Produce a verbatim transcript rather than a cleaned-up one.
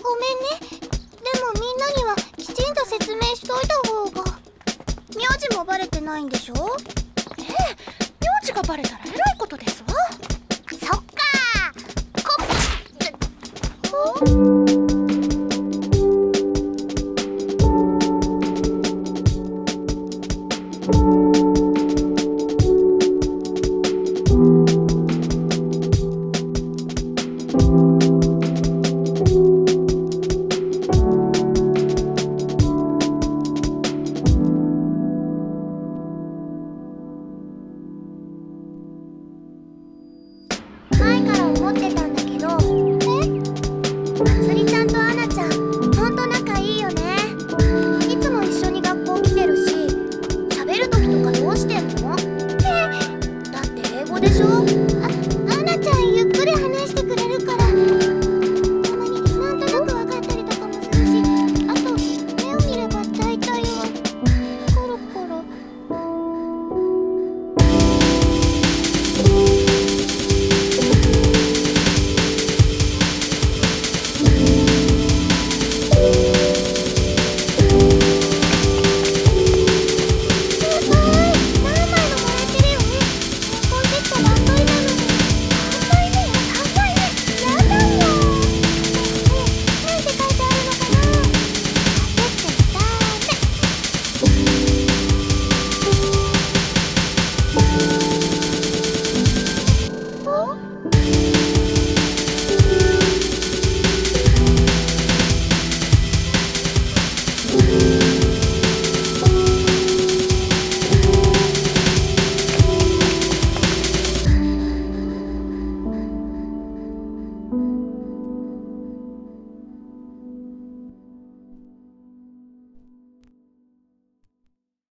ごめんね。でもみんなにはきちんと説明しといた方が。名字もバレてないんでしょ？ ええ、名字がバレたらえらいことですわ。 そっかー。こっ前から思ってたんだけど、え？まつりちゃんとアナ